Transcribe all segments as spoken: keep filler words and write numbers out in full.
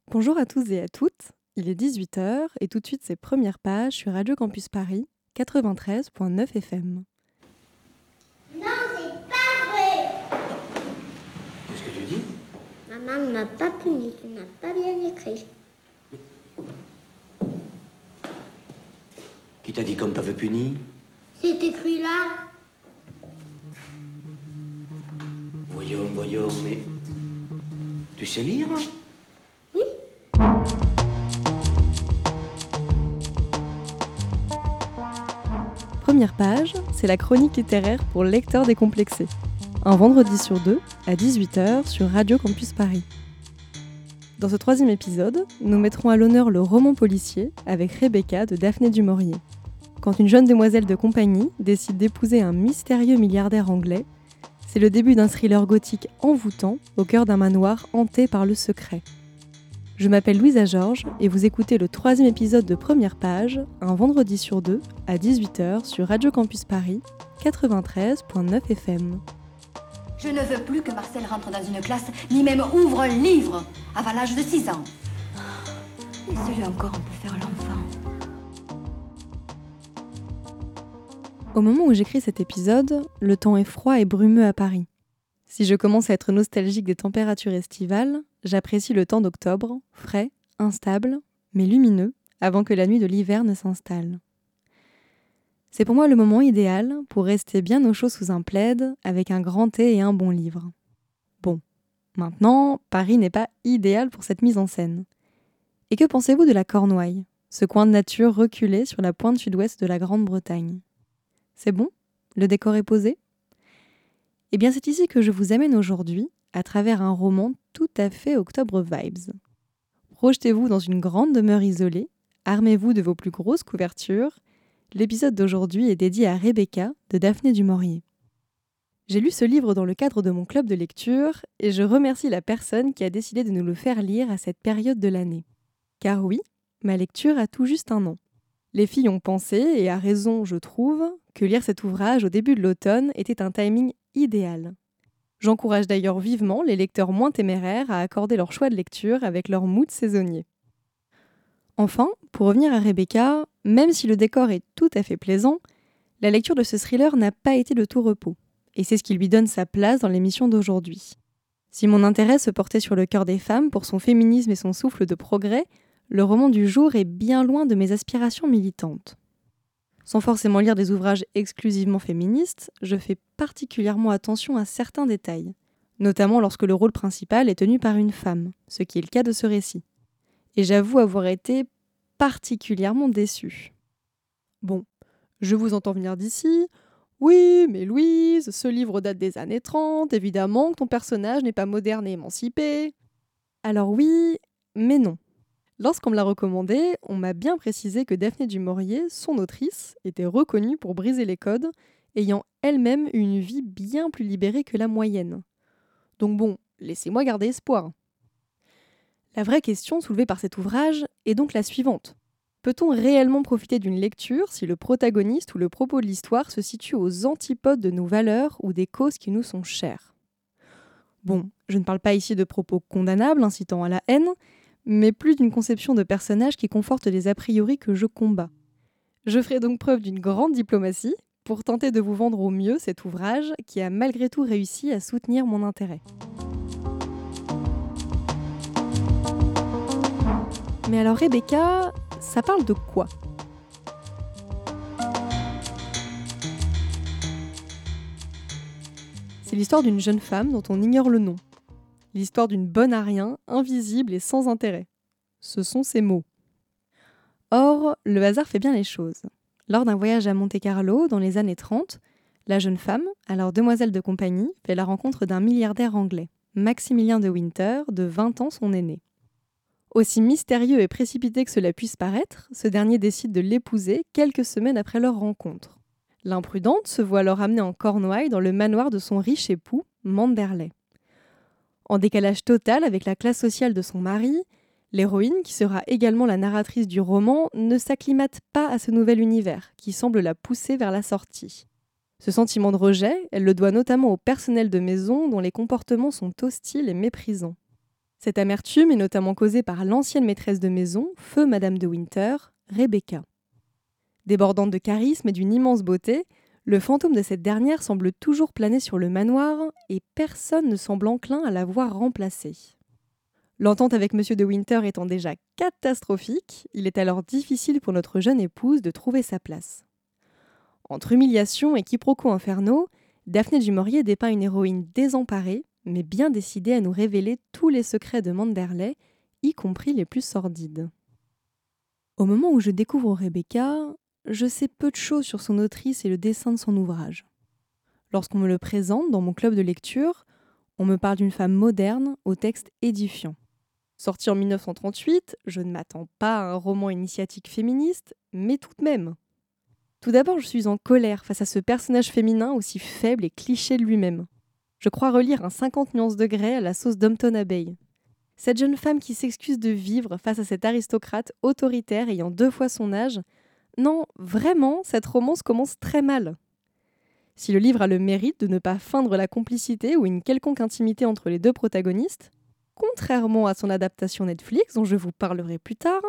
Bonjour à tous et à toutes, il est dix-huit heures et tout de suite c'est Première Page sur Radio Campus Paris, quatre-vingt-treize virgule neuf F M. Non, c'est pas vrai. Qu'est-ce que tu dis? Maman ne m'a pas puni, tu n'as pas bien écrit. Qui t'a dit comme t'avais puni? C'est écrit là. Voyons, voyons, mais... Tu sais lire? Oui. Première Page, c'est la chronique littéraire pour lecteurs décomplexés. Un vendredi sur deux, à dix-huit heures, sur Radio Campus Paris. Dans ce troisième épisode, nous mettrons à l'honneur le roman policier avec Rebecca de Daphné du Maurier. Quand une jeune demoiselle de compagnie décide d'épouser un mystérieux milliardaire anglais, c'est le début d'un thriller gothique envoûtant au cœur d'un manoir hanté par le secret. Je m'appelle Louisa Georges et vous écoutez le troisième épisode de Première Page, un vendredi sur deux, à dix-huit heures sur Radio Campus Paris, quatre-vingt-treize virgule neuf F M. Je ne veux plus que Marcel rentre dans une classe, ni même ouvre un livre, avant l'âge de six ans. Laissez-le encore un peu faire l'enfant. Au moment où j'écris cet épisode, le temps est froid et brumeux à Paris. Si je commence à être nostalgique des températures estivales, j'apprécie le temps d'octobre, frais, instable, mais lumineux, avant que la nuit de l'hiver ne s'installe. C'est pour moi le moment idéal pour rester bien au chaud sous un plaid, avec un grand thé et un bon livre. Bon, maintenant, Paris n'est pas idéal pour cette mise en scène. Et que pensez-vous de la Cornouaille, ce coin de nature reculé sur la pointe sud-ouest de la Grande-Bretagne ? C'est bon ? Le décor est posé ? Eh bien, c'est ici que je vous amène aujourd'hui, à travers un roman tout à fait Octobre Vibes. Projetez-vous dans une grande demeure isolée, armez-vous de vos plus grosses couvertures. L'épisode d'aujourd'hui est dédié à Rebecca de Daphné du Maurier. J'ai lu ce livre dans le cadre de mon club de lecture et je remercie la personne qui a décidé de nous le faire lire à cette période de l'année. Car oui, ma lecture a tout juste un an. Les filles ont pensé, et à raison je trouve, que lire cet ouvrage au début de l'automne était un timing idéal. J'encourage d'ailleurs vivement les lecteurs moins téméraires à accorder leur choix de lecture avec leur mood saisonnier. Enfin, pour revenir à Rebecca, même si le décor est tout à fait plaisant, la lecture de ce thriller n'a pas été de tout repos, et c'est ce qui lui donne sa place dans l'émission d'aujourd'hui. Si mon intérêt se portait sur le cœur des femmes pour son féminisme et son souffle de progrès, le roman du jour est bien loin de mes aspirations militantes. Sans forcément lire des ouvrages exclusivement féministes, je fais particulièrement attention à certains détails, notamment lorsque le rôle principal est tenu par une femme, ce qui est le cas de ce récit. Et j'avoue avoir été particulièrement déçue. Bon, je vous entends venir d'ici. Oui, mais Louise, ce livre date des années trente, évidemment que ton personnage n'est pas moderne et émancipé. Alors oui, mais non. Lorsqu'on me l'a recommandé, on m'a bien précisé que Daphné du Maurier, son autrice, était reconnue pour briser les codes, ayant elle-même eu une vie bien plus libérée que la moyenne. Donc bon, laissez-moi garder espoir. La vraie question soulevée par cet ouvrage est donc la suivante. Peut-on réellement profiter d'une lecture si le protagoniste ou le propos de l'histoire se situe aux antipodes de nos valeurs ou des causes qui nous sont chères ? Bon, je ne parle pas ici de propos condamnables incitant à la haine, mais plus d'une conception de personnage qui conforte les a priori que je combats. Je ferai donc preuve d'une grande diplomatie pour tenter de vous vendre au mieux cet ouvrage qui a malgré tout réussi à soutenir mon intérêt. Mais alors Rebecca, ça parle de quoi ? C'est l'histoire d'une jeune femme dont on ignore le nom. L'histoire d'une bonne à rien, invisible et sans intérêt. Ce sont ses mots. Or, le hasard fait bien les choses. Lors d'un voyage à Monte-Carlo, dans les années trente, la jeune femme, alors demoiselle de compagnie, fait la rencontre d'un milliardaire anglais, Maximilien de Winter, de vingt ans son aîné. Aussi mystérieux et précipité que cela puisse paraître, ce dernier décide de l'épouser quelques semaines après leur rencontre. L'imprudente se voit alors amenée en Cornouailles dans le manoir de son riche époux, Manderley. En décalage total avec la classe sociale de son mari, l'héroïne, qui sera également la narratrice du roman, ne s'acclimate pas à ce nouvel univers, qui semble la pousser vers la sortie. Ce sentiment de rejet, elle le doit notamment au personnel de maison dont les comportements sont hostiles et méprisants. Cette amertume est notamment causée par l'ancienne maîtresse de maison, feu Madame de Winter, Rebecca. Débordante de charisme et d'une immense beauté, le fantôme de cette dernière semble toujours planer sur le manoir et personne ne semble enclin à la voir remplacée. L'entente avec Monsieur de Winter étant déjà catastrophique, il est alors difficile pour notre jeune épouse de trouver sa place. Entre humiliation et quiproquos infernaux, Daphné du Maurier dépeint une héroïne désemparée, mais bien décidée à nous révéler tous les secrets de Manderley, y compris les plus sordides. Au moment où je découvre Rebecca, je sais peu de choses sur son autrice et le dessin de son ouvrage. Lorsqu'on me le présente dans mon club de lecture, on me parle d'une femme moderne au texte édifiant. Sorti en dix-neuf cent trente-huit, je ne m'attends pas à un roman initiatique féministe, mais tout de même. Tout d'abord, je suis en colère face à ce personnage féminin aussi faible et cliché de lui-même. Je crois relire un cinquante nuances de Grey à la sauce Downton Abbey. Cette jeune femme qui s'excuse de vivre face à cet aristocrate autoritaire ayant deux fois son âge, non, vraiment, cette romance commence très mal. Si le livre a le mérite de ne pas feindre la complicité ou une quelconque intimité entre les deux protagonistes, contrairement à son adaptation Netflix dont je vous parlerai plus tard,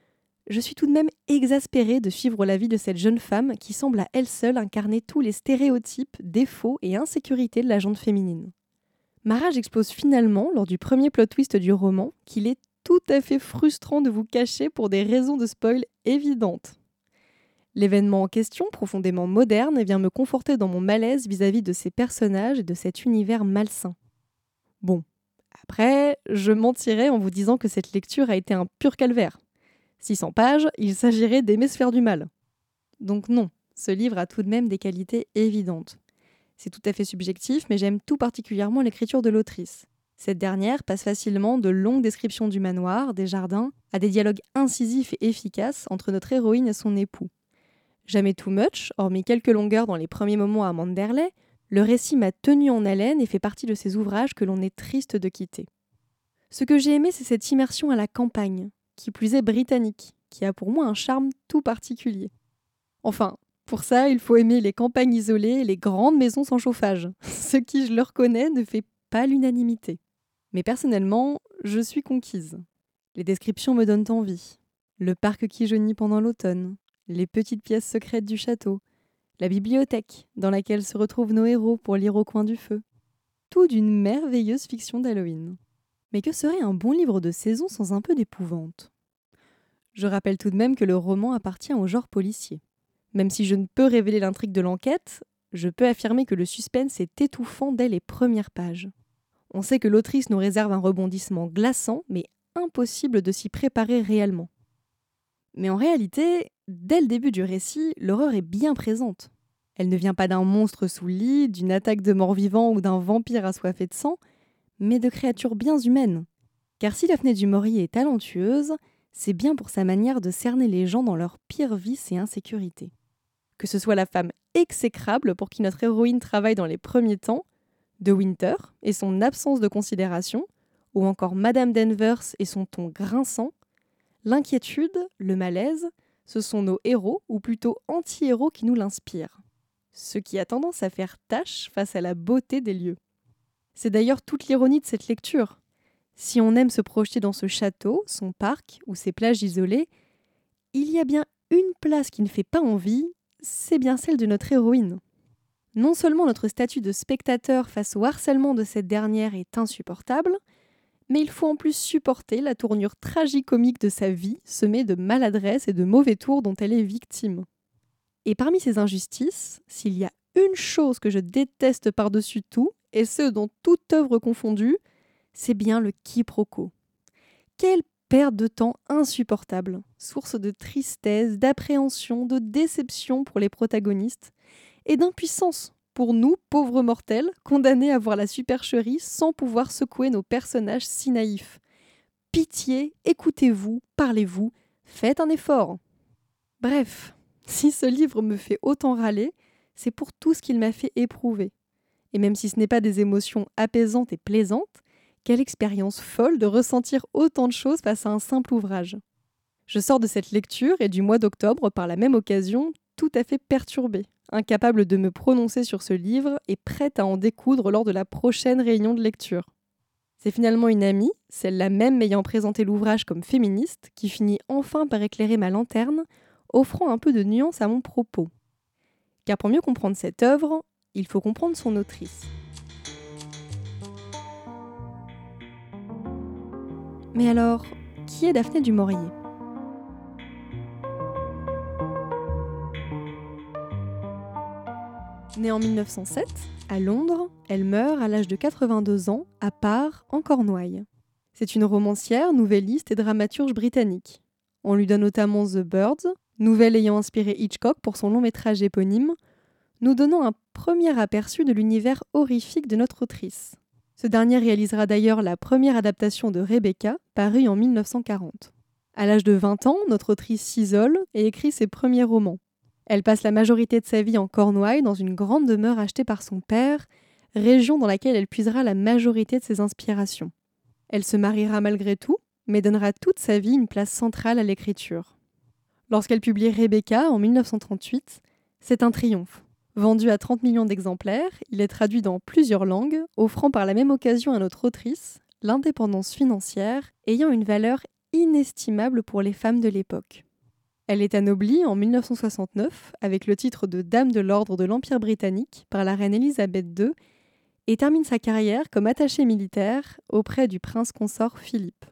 je suis tout de même exaspérée de suivre la vie de cette jeune femme qui semble à elle seule incarner tous les stéréotypes, défauts et insécurités de la gente féminine. Ma rage explose finalement lors du premier plot twist du roman qu'il est tout à fait frustrant de vous cacher pour des raisons de spoil évidentes. L'événement en question, profondément moderne, vient me conforter dans mon malaise vis-à-vis de ces personnages et de cet univers malsain. Bon, après, je mentirais en vous disant que cette lecture a été un pur calvaire. six cents pages, il s'agirait d'aimer se faire du mal. Donc non, ce livre a tout de même des qualités évidentes. C'est tout à fait subjectif, mais j'aime tout particulièrement l'écriture de l'autrice. Cette dernière passe facilement de longues descriptions du manoir, des jardins, à des dialogues incisifs et efficaces entre notre héroïne et son époux. Jamais too much, hormis quelques longueurs dans les premiers moments à Manderley, le récit m'a tenu en haleine et fait partie de ces ouvrages que l'on est triste de quitter. Ce que j'ai aimé, c'est cette immersion à la campagne, qui plus est britannique, qui a pour moi un charme tout particulier. Enfin, pour ça, il faut aimer les campagnes isolées et les grandes maisons sans chauffage, ce qui, je le reconnais, ne fait pas l'unanimité. Mais personnellement, je suis conquise. Les descriptions me donnent envie. Le parc qui jaunit pendant l'automne, les petites pièces secrètes du château, la bibliothèque dans laquelle se retrouvent nos héros pour lire au coin du feu. Tout d'une merveilleuse fiction d'Halloween. Mais que serait un bon livre de saison sans un peu d'épouvante ? Je rappelle tout de même que le roman appartient au genre policier. Même si je ne peux révéler l'intrigue de l'enquête, je peux affirmer que le suspense est étouffant dès les premières pages. On sait que l'autrice nous réserve un rebondissement glaçant, mais impossible de s'y préparer réellement. Mais en réalité, dès le début du récit, l'horreur est bien présente. Elle ne vient pas d'un monstre sous le lit, d'une attaque de morts-vivants ou d'un vampire assoiffé de sang, mais de créatures bien humaines. Car si Daphné du Maurier est talentueuse, c'est bien pour sa manière de cerner les gens dans leurs pires vices et insécurités. Que ce soit la femme exécrable pour qui notre héroïne travaille dans les premiers temps, de Winter et son absence de considération, ou encore Madame Danvers et son ton grinçant, l'inquiétude, le malaise, ce sont nos héros, ou plutôt anti-héros qui nous l'inspirent. Ce qui a tendance à faire tache face à la beauté des lieux. C'est d'ailleurs toute l'ironie de cette lecture. Si on aime se projeter dans ce château, son parc ou ses plages isolées, il y a bien une place qui ne fait pas envie, c'est bien celle de notre héroïne. Non seulement notre statut de spectateur face au harcèlement de cette dernière est insupportable, mais il faut en plus supporter la tournure tragicomique de sa vie, semée de maladresse et de mauvais tours dont elle est victime. Et parmi ces injustices, s'il y a une chose que je déteste par-dessus tout, et ce dans toute œuvre confondue, c'est bien le quiproquo. Quelle perte de temps insupportable, source de tristesse, d'appréhension, de déception pour les protagonistes, et d'impuissance pour nous, pauvres mortels, condamnés à voir la supercherie sans pouvoir secouer nos personnages si naïfs. Pitié, écoutez-vous, parlez-vous, faites un effort. Bref, si ce livre me fait autant râler, c'est pour tout ce qu'il m'a fait éprouver. Et même si ce n'est pas des émotions apaisantes et plaisantes, quelle expérience folle de ressentir autant de choses face à un simple ouvrage. Je sors de cette lecture et du mois d'octobre, par la même occasion, tout à fait perturbée, incapable de me prononcer sur ce livre et prête à en découdre lors de la prochaine réunion de lecture. C'est finalement une amie, celle-là même m'ayant présenté l'ouvrage comme féministe, qui finit enfin par éclairer ma lanterne, offrant un peu de nuance à mon propos. Car pour mieux comprendre cette œuvre, il faut comprendre son autrice. Mais alors, qui est Daphné du Maurier ? Née en mille neuf cent sept, à Londres, elle meurt à l'âge de quatre-vingt-deux ans, à Parr, en Cornouailles. C'est une romancière, nouvelliste et dramaturge britannique. On lui donne notamment The Birds, nouvelle ayant inspiré Hitchcock pour son long métrage éponyme, nous donnant un premier aperçu de l'univers horrifique de notre autrice. Ce dernier réalisera d'ailleurs la première adaptation de Rebecca, parue en mille neuf cent quarante. À l'âge de vingt ans, notre autrice s'isole et écrit ses premiers romans. Elle passe la majorité de sa vie en Cornouailles, dans une grande demeure achetée par son père, région dans laquelle elle puisera la majorité de ses inspirations. Elle se mariera malgré tout, mais donnera toute sa vie une place centrale à l'écriture. Lorsqu'elle publie Rebecca en mille neuf cent trente-huit, c'est un triomphe. Vendu à trente millions d'exemplaires, il est traduit dans plusieurs langues, offrant par la même occasion à notre autrice l'indépendance financière ayant une valeur inestimable pour les femmes de l'époque. Elle est anoblie en mille neuf cent soixante-neuf avec le titre de Dame de l'Ordre de l'Empire britannique par la reine Élisabeth deux et termine sa carrière comme attachée militaire auprès du prince consort Philippe.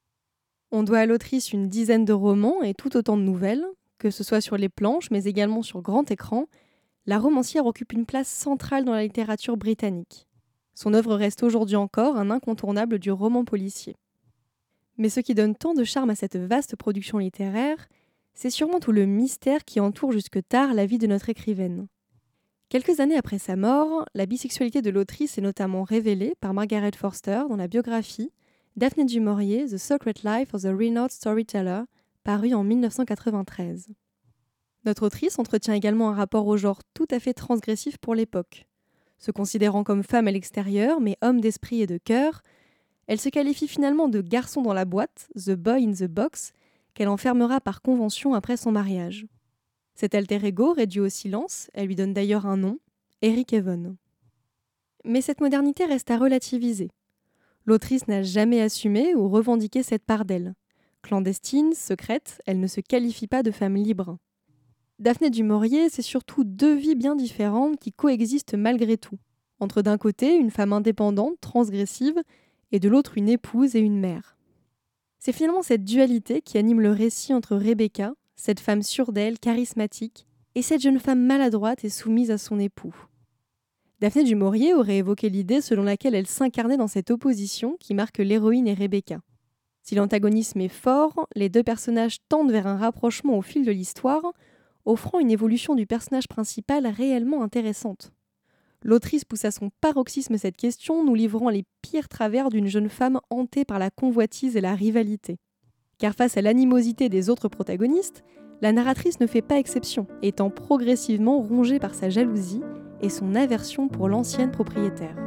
On doit à l'autrice une dizaine de romans et tout autant de nouvelles, que ce soit sur les planches mais également sur grand écran. La romancière occupe une place centrale dans la littérature britannique. Son œuvre reste aujourd'hui encore un incontournable du roman policier. Mais ce qui donne tant de charme à cette vaste production littéraire, c'est sûrement tout le mystère qui entoure jusque tard la vie de notre écrivaine. Quelques années après sa mort, la bisexualité de l'autrice est notamment révélée par Margaret Forster dans la biographie Daphné du Maurier, The Secret Life of the Renowned Storyteller, parue en mille neuf cent quatre-vingt-treize. Notre autrice entretient également un rapport au genre tout à fait transgressif pour l'époque. Se considérant comme femme à l'extérieur, mais homme d'esprit et de cœur, elle se qualifie finalement de garçon dans la boîte, The Boy in the Box, qu'elle enfermera par convention après son mariage. Cet alter ego réduit au silence, elle lui donne d'ailleurs un nom, Eric Evan. Mais cette modernité reste à relativiser. L'autrice n'a jamais assumé ou revendiqué cette part d'elle. Clandestine, secrète, elle ne se qualifie pas de femme libre. Daphné du Maurier, c'est surtout deux vies bien différentes qui coexistent malgré tout. Entre d'un côté, une femme indépendante, transgressive, et de l'autre, une épouse et une mère. C'est finalement cette dualité qui anime le récit entre Rebecca, cette femme sûre d'elle, charismatique, et cette jeune femme maladroite et soumise à son époux. Daphné du Maurier aurait évoqué l'idée selon laquelle elle s'incarnait dans cette opposition qui marque l'héroïne et Rebecca. Si l'antagonisme est fort, les deux personnages tendent vers un rapprochement au fil de l'histoire, offrant une évolution du personnage principal réellement intéressante. L'autrice pousse à son paroxysme cette question, nous livrant les pires travers d'une jeune femme hantée par la convoitise et la rivalité. Car face à l'animosité des autres protagonistes, la narratrice ne fait pas exception, étant progressivement rongée par sa jalousie et son aversion pour l'ancienne propriétaire.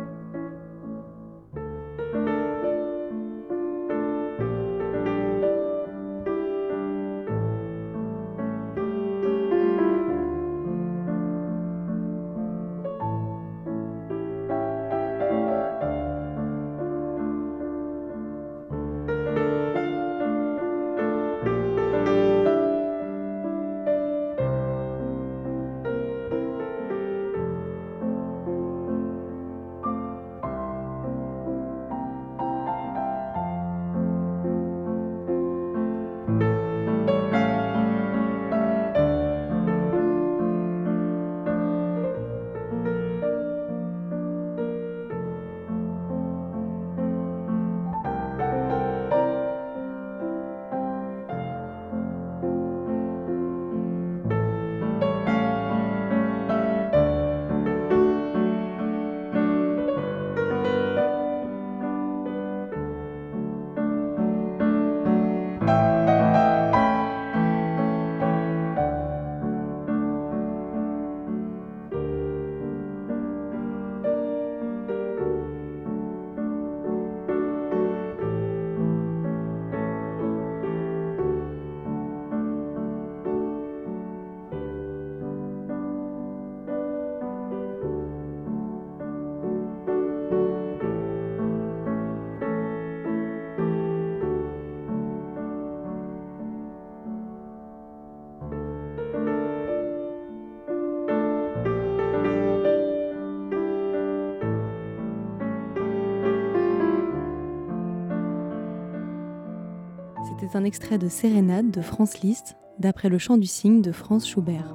C'était un extrait de Sérénade de Franz Liszt, d'après le chant du cygne de Franz Schubert.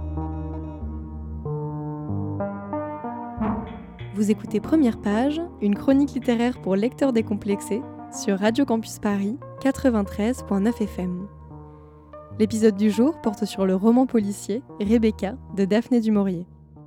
Vous écoutez Première Page, une chronique littéraire pour lecteurs décomplexés, sur Radio Campus Paris, quatre-vingt-treize virgule neuf F M. L'épisode du jour porte sur le roman policier Rebecca de Daphné du Maurier.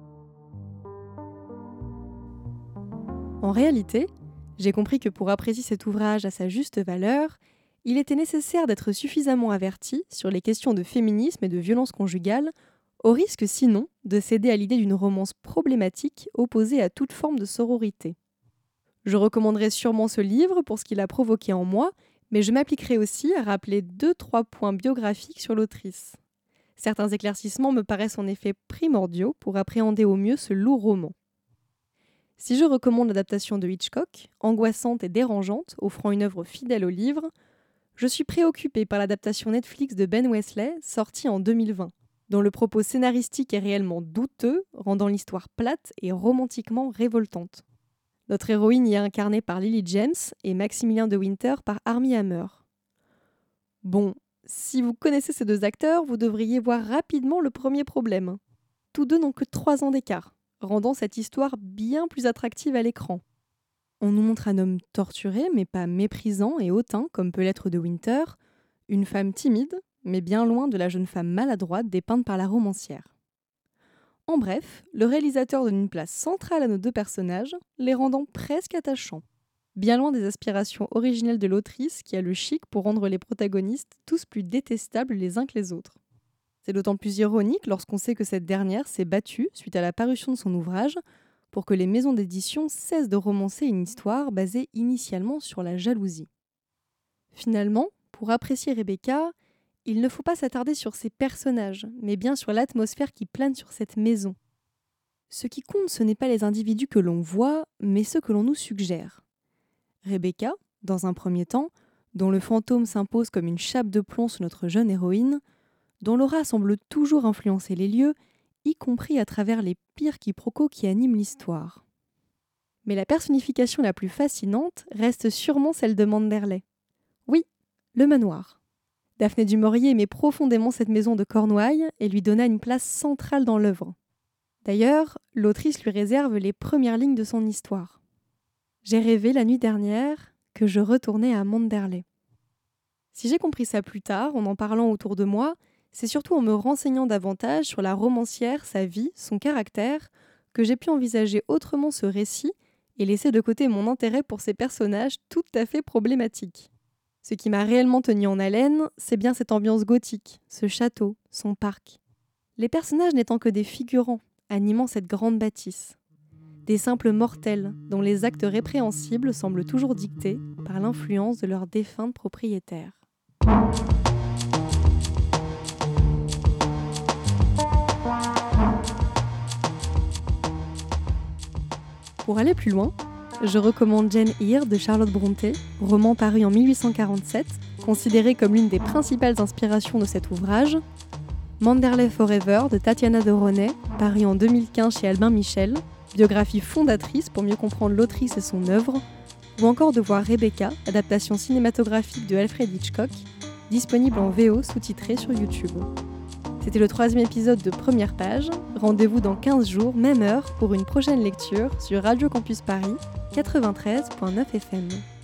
En réalité, j'ai compris que pour apprécier cet ouvrage à sa juste valeur, il était nécessaire d'être suffisamment averti sur les questions de féminisme et de violence conjugale, au risque sinon de céder à l'idée d'une romance problématique opposée à toute forme de sororité. Je recommanderais sûrement ce livre pour ce qu'il a provoqué en moi, mais je m'appliquerai aussi à rappeler deux trois points biographiques sur l'autrice. Certains éclaircissements me paraissent en effet primordiaux pour appréhender au mieux ce lourd roman. Si je recommande l'adaptation de Hitchcock, angoissante et dérangeante, offrant une œuvre fidèle au livre, je suis préoccupée par l'adaptation Netflix de Ben Wesley, sortie en deux mille vingt, dont le propos scénaristique est réellement douteux, rendant l'histoire plate et romantiquement révoltante. Notre héroïne y est incarnée par Lily James et Maximilien de Winter par Armie Hammer. Bon, si vous connaissez ces deux acteurs, vous devriez voir rapidement le premier problème. Tous deux n'ont que trois ans d'écart, rendant cette histoire bien plus attractive à l'écran. On nous montre un homme torturé, mais pas méprisant et hautain, comme peut l'être de Winter, une femme timide, mais bien loin de la jeune femme maladroite dépeinte par la romancière. En bref, le réalisateur donne une place centrale à nos deux personnages, les rendant presque attachants. Bien loin des aspirations originelles de l'autrice qui a le chic pour rendre les protagonistes tous plus détestables les uns que les autres. C'est d'autant plus ironique lorsqu'on sait que cette dernière s'est battue, suite à la parution de son ouvrage, pour que les maisons d'édition cessent de romancer une histoire basée initialement sur la jalousie. Finalement, pour apprécier Rebecca, il ne faut pas s'attarder sur ses personnages, mais bien sur l'atmosphère qui plane sur cette maison. Ce qui compte, ce n'est pas les individus que l'on voit, mais ceux que l'on nous suggère. Rebecca, dans un premier temps, dont le fantôme s'impose comme une chape de plomb sur notre jeune héroïne, dont l'aura semble toujours influencer les lieux, y compris à travers les pires quiproquos qui animent l'histoire. Mais la personnification la plus fascinante reste sûrement celle de Manderley. Oui, le manoir. Daphné du Maurier aimait profondément cette maison de Cornouailles et lui donna une place centrale dans l'œuvre. D'ailleurs, l'autrice lui réserve les premières lignes de son histoire. « J'ai rêvé la nuit dernière que je retournais à Manderley. » Si j'ai compris ça plus tard, en en parlant autour de moi, c'est surtout en me renseignant davantage sur la romancière, sa vie, son caractère, que j'ai pu envisager autrement ce récit et laisser de côté mon intérêt pour ces personnages tout à fait problématiques. Ce qui m'a réellement tenu en haleine, c'est bien cette ambiance gothique, ce château, son parc. Les personnages n'étant que des figurants, animant cette grande bâtisse. Des simples mortels, dont les actes répréhensibles semblent toujours dictés par l'influence de leurs défunts propriétaires. Pour aller plus loin, je recommande Jane Eyre de Charlotte Brontë, roman paru en mille huit cent quarante-sept, considéré comme l'une des principales inspirations de cet ouvrage, Manderley Forever de Tatiana de Ronay, paru en deux mille quinze chez Albin Michel, biographie fondatrice pour mieux comprendre l'autrice et son œuvre, ou encore de voir Rebecca, adaptation cinématographique de Alfred Hitchcock, disponible en V O sous-titré sur YouTube. C'était le troisième épisode de Première Page. Rendez-vous dans quinze jours, même heure, pour une prochaine lecture sur Radio Campus Paris, quatre-vingt-treize virgule neuf F M.